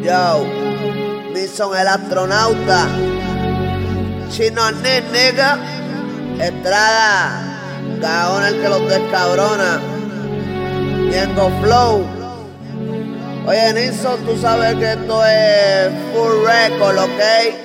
Yo, Nixon el astronauta, Chino nigga, Estrada, Gaón el que los descabrona, Ñengo Flow. Oye Nixon, tú sabes que esto es full record, ¿ok?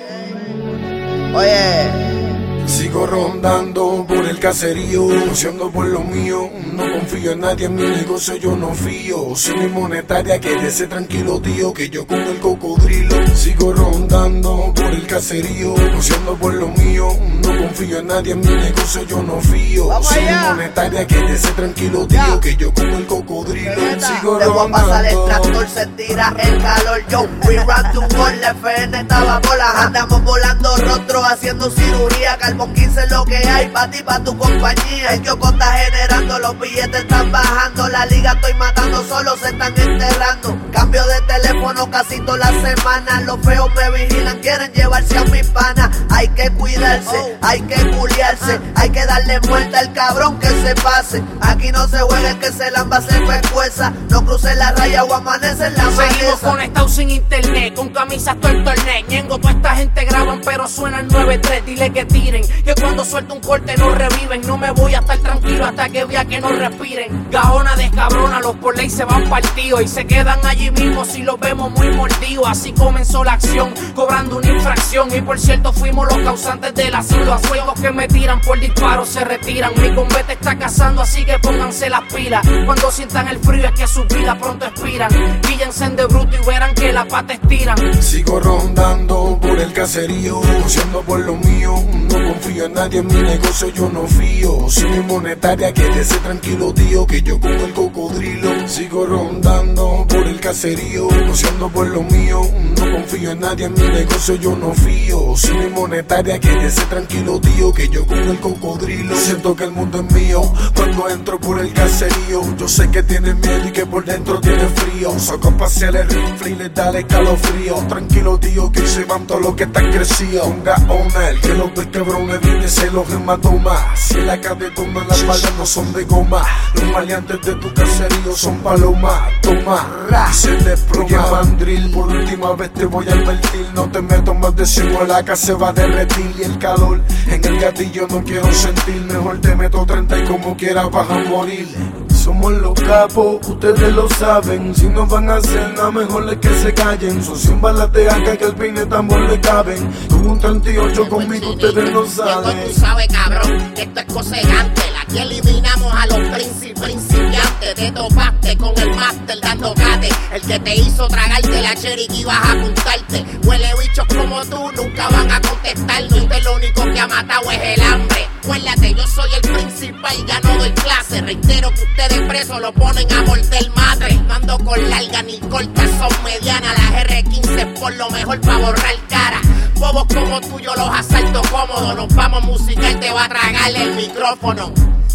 Oye. Sigo rondando por el caserío, luciendo por lo mío. No confío en nadie, en mi negocio yo no fío. Soy mi monetaria, quédese tranquilo tío, que yo como el cocodrilo. Sigo rondando por el caserío, luciendo por lo mío. No confío en nadie, en mi negocio yo no fío. Soy mi monetaria, quédese tranquilo tío, que yo como el cocodrilo. Sigo te voy a pasar el rondando. tractor, se tira el calor. Yo, we run to one, la FN estaba bola. Andamos volando rostro, haciendo cirugía. Carbon 15 es lo que hay, pa' ti, pa' tu compañía. El kiosco está generando, los billetes están bajando. La liga estoy matando, solo se están enterrando. Cambio de teléfono casi toda la semana. Los feos me vigilan, quieren llevarse a mis panas. Hay que cuidarse, hay que culiarse. Hay que darle muerte al cabrón que se pase. Aquí no se juega el que se lamba, se esfuerza. No cruce la raya o amanece en la maleza. Seguimos conectados sin internet, con camisas todo el torneo. Ñengo, toda esta gente graban pero suena el 9-3. Dile que tiren, que cuando suelto un corte no reviven. No me voy a estar tranquilo hasta que vea que no respiren. Gaona descabrona, los por ley se van partidos y se quedan allí mismo si los vemos muy mordidos. Así comenzó la acción, cobrando una infracción. Y por cierto fuimos los causantes de la situación. Los que me tiran por disparos se retiran. Mi combate está cazando, así que pónganse las pilas. Cuando sientan el frío es que sus vidas pronto expiran. Guíllense de bruto y verán que las patas estiran. Sigo rondando por el caserío, luciendo por lo mío. No confío en nadie, en mi negocio yo no fío. Soy mi monetaria, quédese tranquilo tío, que yo como el cocodrilo. Sigo rondando por el caserío, luciendo por lo mío. No confío en nadie, en mi negocio yo no fío. Soy mi monetaria, quédese tranquilo tío, que yo como el cocodrilo. Siento que el mundo es mío cuando entro por el caserío. Yo sé que tiene miedo y que por dentro tiene frío. Saco pasear el rifle y le da escalofrío. Tranquilo tío, que se van todos los que están crecidos. Un gaona, el que los cabrones viene se los remató más. Si la cadetona las balas no son de goma. Los maleantes de tu caserío son palomas. Toma, se desploma mandril. Por última vez te voy a advertir, no te meto más de 5, la casa se va a derretir. Y el calor en el gatillo no quiero sentir. Mejor te meto 30 y como quiera vas a morir. Somos los capos, ustedes lo saben. Si no van a hacer nada, mejor es que se callen. Son 100 balas de AK que el peine tambor le caben. Con un 38 conmigo ustedes no saben. Tú sabes, cabrón, que esto es cosegante. Aquí eliminamos a los principiantes. Te topaste con el máster dando cate. El que te hizo tragarte la cherry que ibas a apuntarte. Huele bichos como tú, nunca van a contestarnos. Y usted lo único que ha matado es el hambre. Acuérdate, yo soy el principal y ya no doy clase. Reitero que ustedes presos lo ponen a morder madre. No ando con larga ni cortas, son medianas. Las R15 por lo mejor pa' borrar cara. Bobos como tú yo los asalto cómodo. Nos vamos a musicar, te va a tragar el micrófono.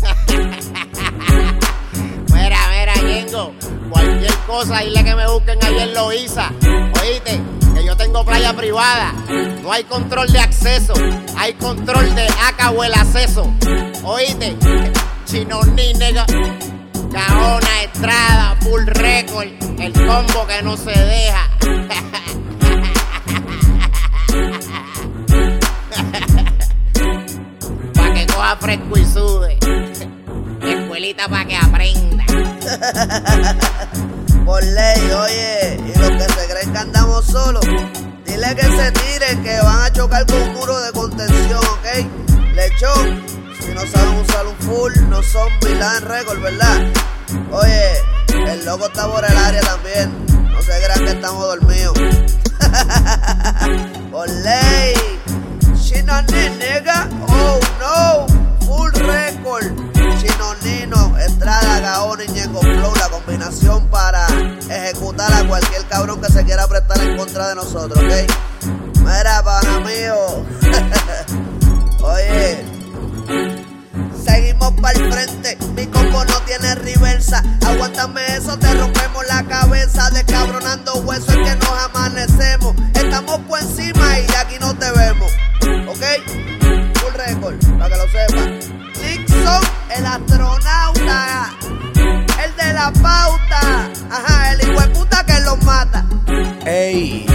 Mira, Ñengo, cualquier cosa, dile que me busquen ahí en Loíza. Oíste, que yo tengo playa privada. No hay control de acceso, hay control de AK o el acceso. Oíste, Chino nigga, Gaona, Estrada, full record, el combo que no se deja. Pa' que coja fresco y sude. Escuelita pa' que aprenda. Por ley, oye, y los que se creen que andamos solos, dile que se tiren, que van a chocar con un muro de contención, ¿ok? Lechón, si no saben usar un full, no son Milan Record, ¿verdad? Oye, el loco está por el área también, no se crean que estamos dormidos. Por ley, Chino nigga, oh no, full record. Chino Nino, Estrada, Gaón y Ñengo Flow, la combinación para ejecutar a cualquier cabrón que se quiera prestar en contra de nosotros, ¿ok? Mira, pana mío. Oye, seguimos para el frente, mi combo no tiene reversa. Aguántame eso, te rompemos la cabeza. Descabronando huesos es que nos amanecemos. Estamos por encima y de aquí no te vemos, ¿ok? Full record, para que lo sepas. Nixon, el astronauta, el de la pauta, ajá, el hijueputa que los mata. Ey,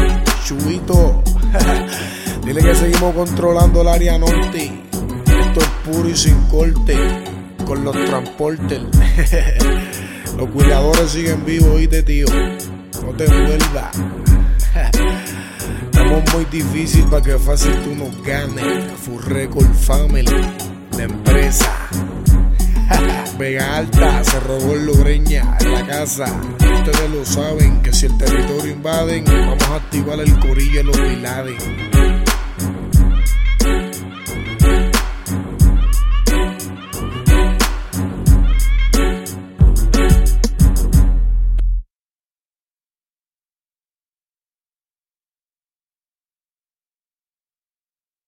Seguimos controlando el área norte. Esto es puro y sin corte. Con los transportes. Los cuidadores siguen vivos, oíste, tío. No te vuelvas. Estamos muy difícil para que fácil tú nos ganes. Full Record Family, la empresa. Vega Alta, Cerro Gordo, Breña, en la casa. Ustedes lo saben, que si el territorio invaden, vamos a activar el corillo de los Bin Laden.